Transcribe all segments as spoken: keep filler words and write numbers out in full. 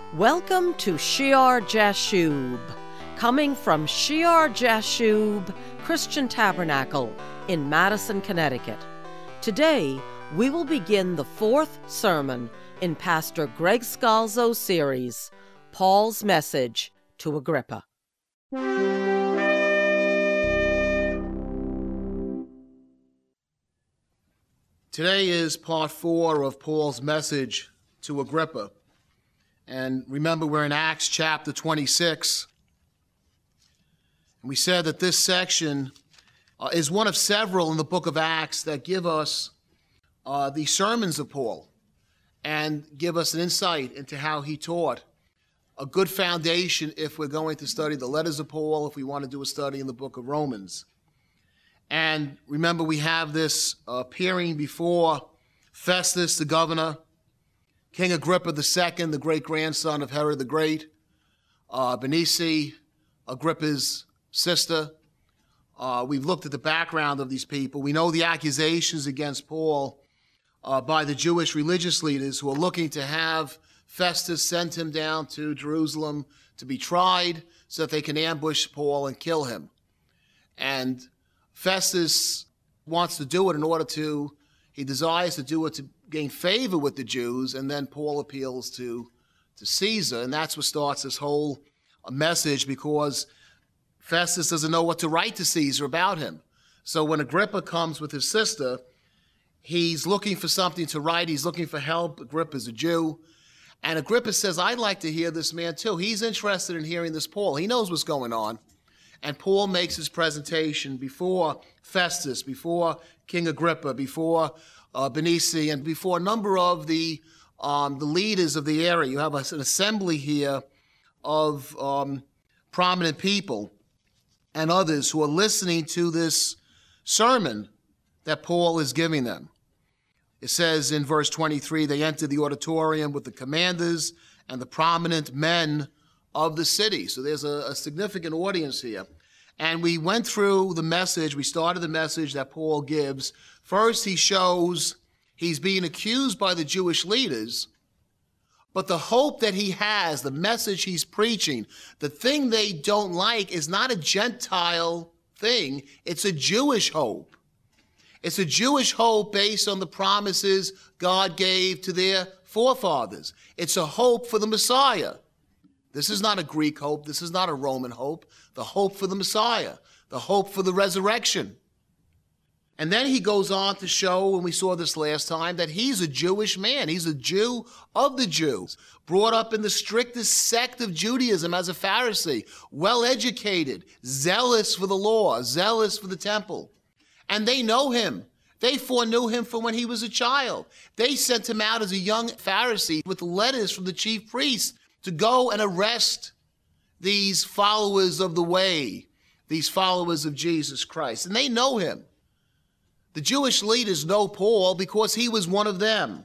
Welcome to Shear Jashub, coming from Shear Jashub Christian Tabernacle in Madison, Connecticut. Today, we will begin the fourth sermon in Pastor Greg Scalzo's series, Paul's Message to Agrippa. Today is part four of Paul's message to Agrippa. And remember, we're in Acts chapter twenty-six. And we said that this section uh, is one of several in the book of Acts that give us uh, the sermons of Paul and give us an insight into how he taught. A good foundation if we're going to study the letters of Paul, if we want to do a study in the book of Romans. And remember, we have this uh, appearing before Festus, the governor, King Agrippa the Second, the great-grandson of Herod the Great, uh, Bernice, Agrippa's sister. Uh, we've looked at the background of these people. We know the accusations against Paul uh, by the Jewish religious leaders who are looking to have Festus send him down to Jerusalem to be tried so that they can ambush Paul and kill him. And Festus wants to do it in order to, he desires to do it to gain favor with the Jews, and then Paul appeals to, to Caesar, and that's what starts this whole message, because Festus doesn't know what to write to Caesar about him. So when Agrippa comes with his sister, he's looking for something to write, he's looking for help. Agrippa's a Jew, and Agrippa says, I'd like to hear this man too. He's interested in hearing this Paul. He knows what's going on. And Paul makes his presentation before Festus, before King Agrippa, before uh, Bernice, and before a number of the um, the leaders of the area. You have a, an assembly here of um, prominent people and others who are listening to this sermon that Paul is giving them. It says in verse twenty-three, they entered the auditorium with the commanders and the prominent men of the city. So there's a, a significant audience here. And we went through the message, we started the message that Paul gives. First, he shows he's being accused by the Jewish leaders, but the hope that he has, the message he's preaching, the thing they don't like is not a Gentile thing, it's a Jewish hope. It's a Jewish hope based on the promises God gave to their forefathers. It's a hope for the Messiah. This is not a Greek hope. This is not a Roman hope. The hope for the Messiah, the hope for the resurrection. And then he goes on to show, and we saw this last time, that he's a Jewish man. He's a Jew of the Jews, brought up in the strictest sect of Judaism as a Pharisee, well-educated, zealous for the law, zealous for the temple. And they know him. They foreknew him from when he was a child. They sent him out as a young Pharisee with letters from the chief priests to go and arrest these followers of the way, these followers of Jesus Christ. And they know him. The Jewish leaders know Paul because he was one of them.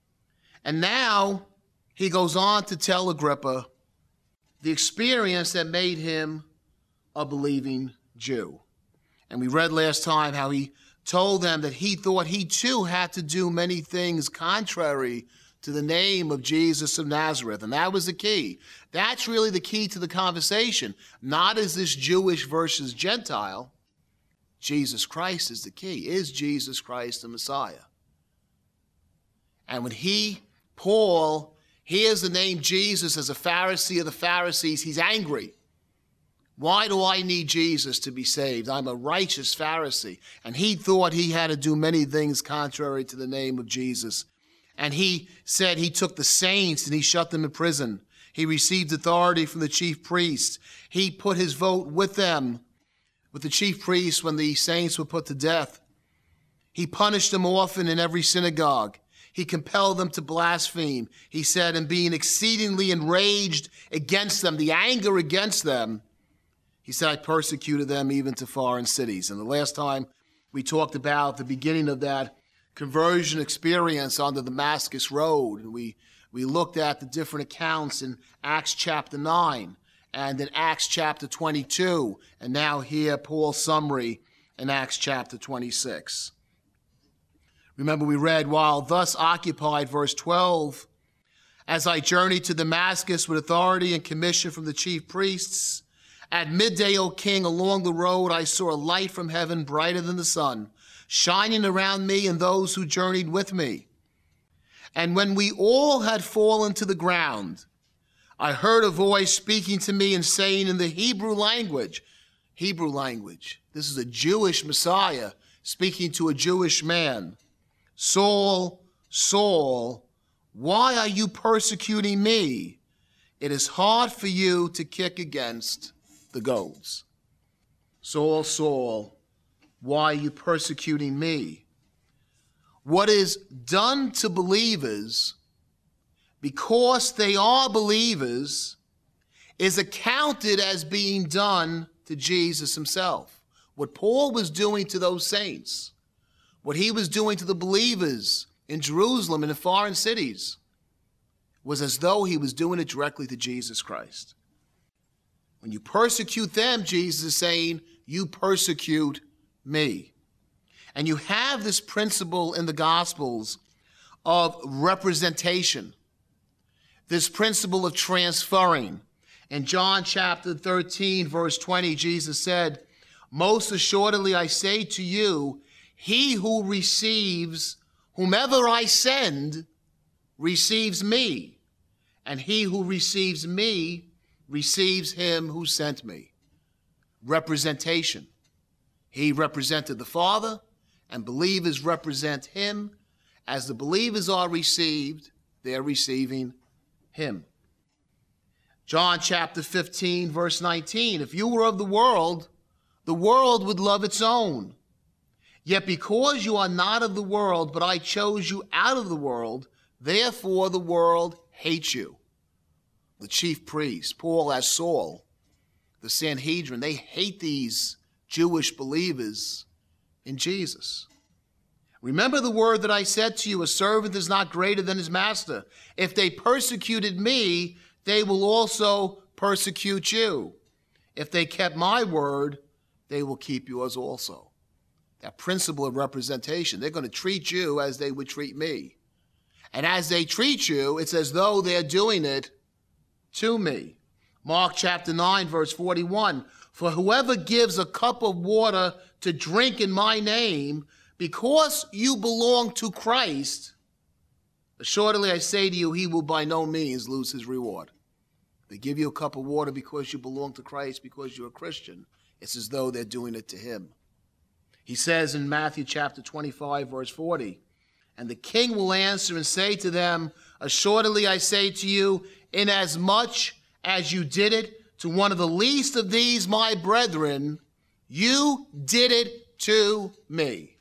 And now he goes on to tell Agrippa the experience that made him a believing Jew. And we read last time how he told them that he thought he too had to do many things contrary to the name of Jesus of Nazareth. And that was the key. That's really the key to the conversation. Not is this Jewish versus Gentile. Jesus Christ is the key. Is Jesus Christ the Messiah? And when he, Paul, hears the name Jesus as a Pharisee of the Pharisees, he's angry. Why do I need Jesus to be saved? I'm a righteous Pharisee. And he thought he had to do many things contrary to the name of Jesus. And he said he took the saints and he shut them in prison. He received authority from the chief priests. He put his vote with them, with the chief priests when the saints were put to death. He punished them often in every synagogue. He compelled them to blaspheme. He said, and being exceedingly enraged against them, the anger against them, he said, I persecuted them even to foreign cities. And the last time we talked about the beginning of that conversion experience on the Damascus Road. And we, we looked at the different accounts in Acts chapter nine and in Acts chapter twenty-two. And now here, Paul's summary in Acts chapter twenty-six. Remember, we read, while thus occupied, verse twelve, As I journeyed to Damascus with authority and commission from the chief priests, at midday, O king, along the road I saw a light from heaven brighter than the sun, shining around me and those who journeyed with me. And when we all had fallen to the ground, I heard a voice speaking to me and saying in the Hebrew language, Hebrew language, this is a Jewish Messiah speaking to a Jewish man, Saul, Saul, why are you persecuting me? It is hard for you to kick against the goads. Saul, Saul, why are you persecuting me? What is done to believers, because they are believers, is accounted as being done to Jesus himself. What Paul was doing to those saints, what he was doing to the believers in Jerusalem and in foreign cities, was as though he was doing it directly to Jesus Christ. When you persecute them, Jesus is saying, you persecute me. And you have this principle in the Gospels of representation, this principle of transferring. In John chapter thirteen, verse twenty, Jesus said, most assuredly I say to you, he who receives whomever I send receives me, and he who receives me receives him who sent me. Representation. He represented the Father, and believers represent him. As the believers are received, they're receiving him. John chapter fifteen, verse nineteen, if you were of the world, the world would love its own. Yet because you are not of the world, but I chose you out of the world, therefore the world hates you. The chief priests, Paul as Saul, the Sanhedrin, they hate these Jewish believers in Jesus. Remember the word that I said to you, a servant is not greater than his master. If they persecuted me, they will also persecute you. If they kept my word, they will keep yours also. That principle of representation. They're going to treat you as they would treat me. And as they treat you, it's as though they're doing it to me. Mark chapter nine, verse forty-one, for whoever gives a cup of water to drink in my name, because you belong to Christ, assuredly I say to you, he will by no means lose his reward. They give you a cup of water because you belong to Christ, because you're a Christian. It's as though they're doing it to him. He says in Matthew chapter twenty-five, verse forty, and the king will answer and say to them, assuredly I say to you, inasmuch as you did it to one of the least of these my brethren, you did it to me.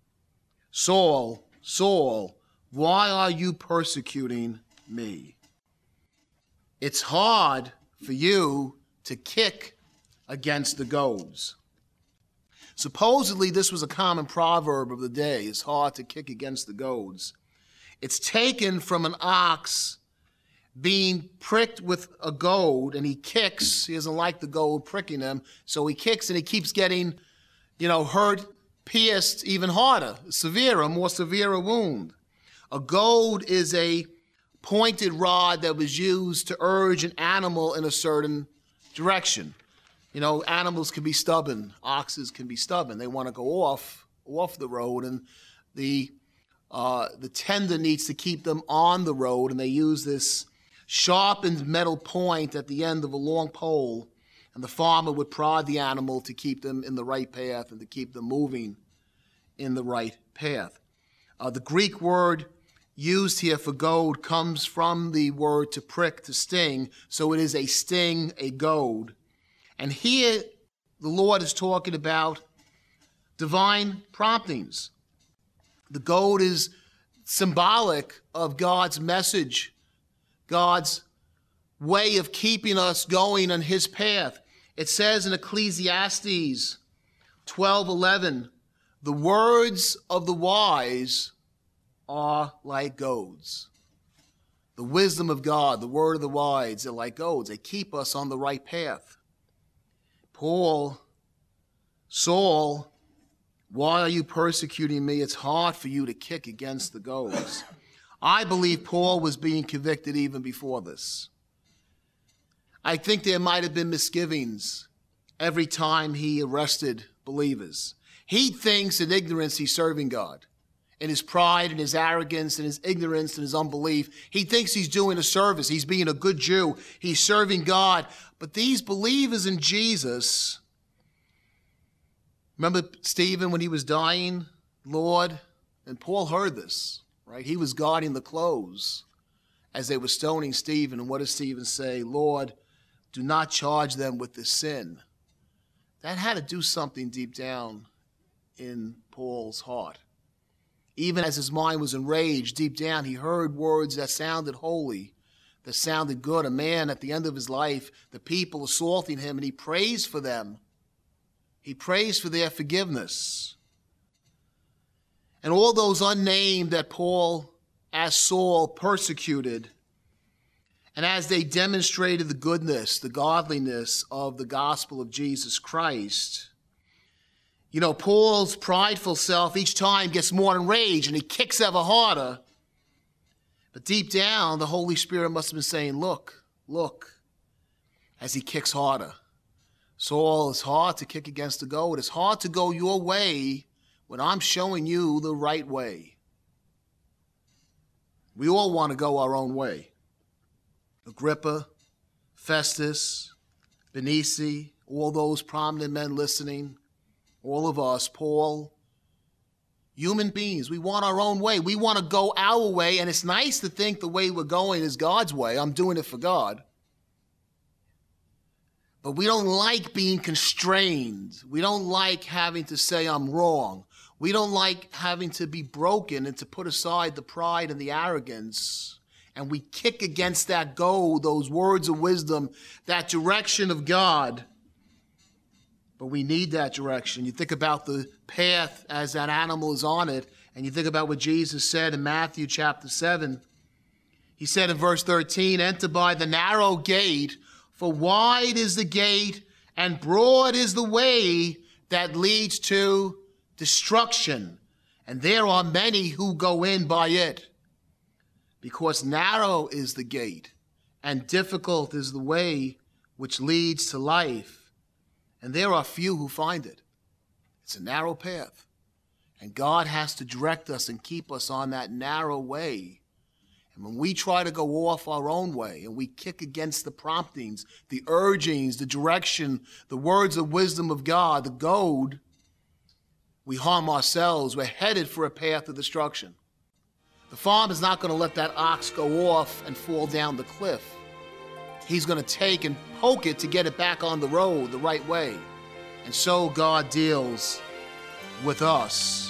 Saul, Saul, why are you persecuting me? It's hard for you to kick against the goads. Supposedly, this was a common proverb of the day. It's hard to kick against the goads. It's taken from an ox being pricked with a goad, and he kicks. He doesn't like the goad pricking him, so he kicks, and he keeps getting, you know, hurt, pierced even harder, severe, a more severe wound. A goad is a pointed rod that was used to urge an animal in a certain direction. You know, animals can be stubborn. Oxes can be stubborn. They want to go off, off the road, and the uh, the tender needs to keep them on the road, and they use this sharpened metal point at the end of a long pole, and the farmer would prod the animal to keep them in the right path and to keep them moving in the right path. Uh, the Greek word used here for goad comes from the word to prick, to sting, so it is a sting, a goad. And here the Lord is talking about divine promptings. The goad is symbolic of God's message, God's way of keeping us going on his path. It says in Ecclesiastes twelve eleven, the words of the wise are like goads. The wisdom of God, the word of the wise, are like goads. They keep us on the right path. Paul, Saul, why are you persecuting me? It's hard for you to kick against the goads. I believe Paul was being convicted even before this. I think there might have been misgivings every time he arrested believers. He thinks in ignorance he's serving God. In his pride and his arrogance and his ignorance and his unbelief, he thinks he's doing a service. He's being a good Jew. He's serving God. But these believers in Jesus, remember Stephen when he was dying, Lord? And Paul heard this, right? He was guarding the clothes as they were stoning Stephen. And what does Stephen say? Lord, do not charge them with this sin. That had to do something deep down in Paul's heart. Even as his mind was enraged, deep down he heard words that sounded holy, that sounded good. A man at the end of his life, the people assaulting him, and he prays for them. He prays for their forgiveness. And all those unnamed that Paul, as Saul, persecuted, and as they demonstrated the goodness, the godliness of the gospel of Jesus Christ, you know, Paul's prideful self each time gets more enraged and he kicks ever harder. But deep down, the Holy Spirit must have been saying, look, look, as he kicks harder. Saul, it's hard to kick against the goat. It's hard to go your way when I'm showing you the right way. We all want to go our own way. Agrippa, Festus, Benici, all those prominent men listening, all of us, Paul, human beings, we want our own way. We want to go our way, and it's nice to think the way we're going is God's way. I'm doing it for God. But we don't like being constrained. We don't like having to say I'm wrong. We don't like having to be broken and to put aside the pride and the arrogance. And we kick against that goad, those words of wisdom, that direction of God. But we need that direction. You think about the path as that animal is on it, and you think about what Jesus said in Matthew chapter seven. He said in verse thirteen, enter by the narrow gate, for wide is the gate and broad is the way that leads to destruction, and there are many who go in by it. Because narrow is the gate and difficult is the way which leads to life, and there are few who find it. It's a narrow path, and God has to direct us and keep us on that narrow way. And when we try to go off our own way and we kick against the promptings, the urgings, the direction, the words of wisdom of God, the goad, we harm ourselves. We're headed for a path of destruction. The farmer's not going to let that ox go off and fall down the cliff. He's going to take and poke it to get it back on the road the right way. And so God deals with us.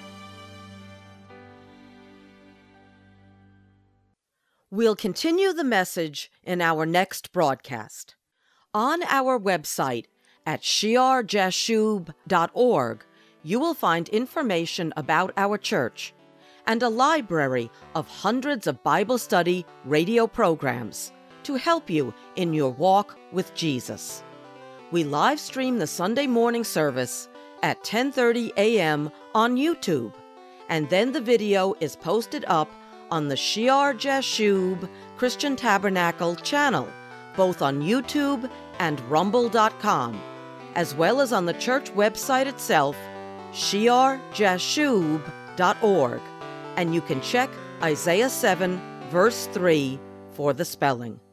We'll continue the message in our next broadcast. On our website at shear jashub dot org, you will find information about our church and a library of hundreds of Bible study radio programs to help you in your walk with Jesus. We live stream the Sunday morning service at ten thirty a.m. on YouTube, and then the video is posted up on the Shear Jashub Christian Tabernacle channel, both on YouTube and rumble dot com, as well as on the church website itself, shear jashub dot org, and you can check Isaiah seven, verse three for the spelling.